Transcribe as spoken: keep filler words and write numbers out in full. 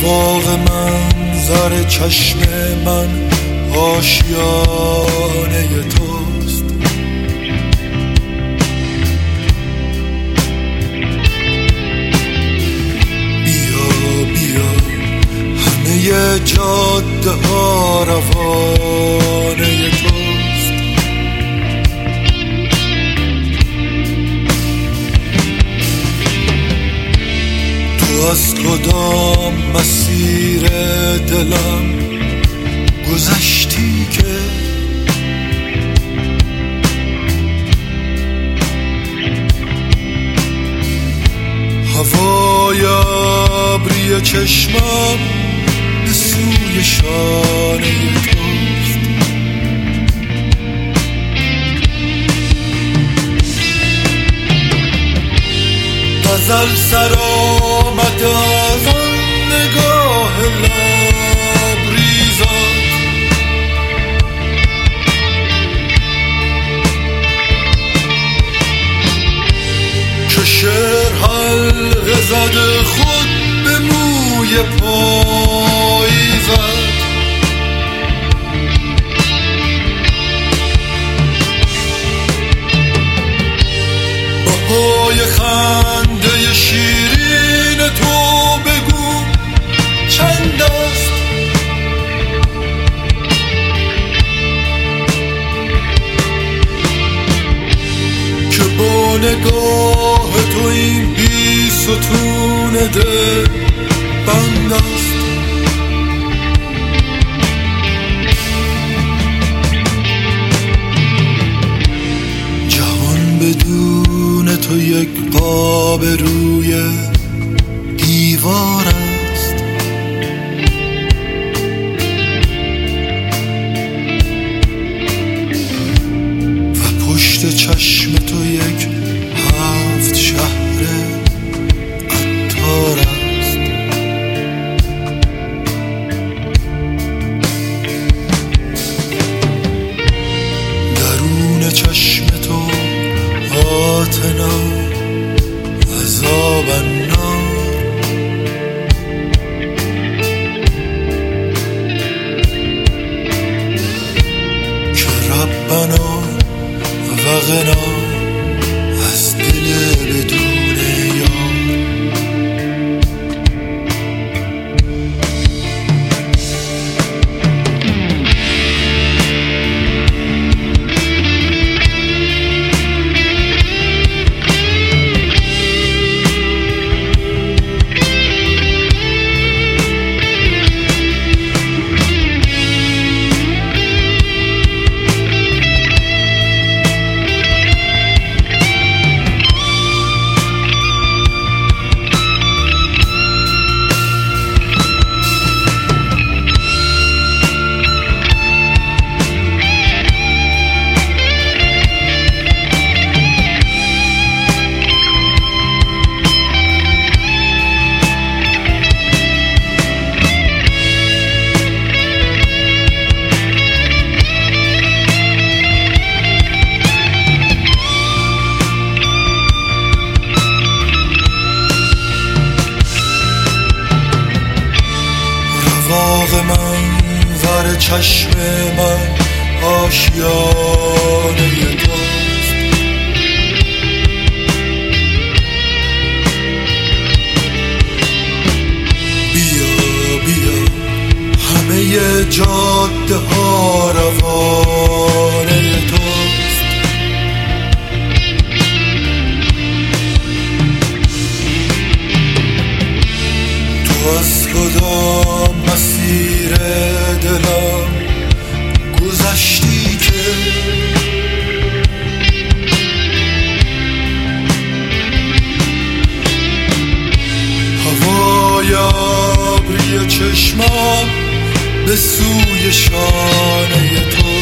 رواق منظر چشم من آشیانه توست. بیا بیا همه جاده ها روانه توست. تو از کدام مسیر دلم گذشتی که هوای ابری چشمم به سوی شانه توست. غزل سر آمد از آن نگاه لبریزت که شعر حلقه زده خود به موی پاییزت. بهای خنده شیرین تو بگو چند است؟ که با نگاه تو این بی ستون دل بند است. جهان بدون تو یک قاب روی دیوار است. و پشت چشم تو یک هفت شهر عطار است. درون چشم تو آتنا عذاب النار. که ربنا و غنا از دل بدون یار. رواق منظر چشم من آشیانه توست. بیا بیا همه جاده ها روانه توست. تو از کدام مسیر دلم گذشتی که هوای ابری چشمم به سوی شانه تو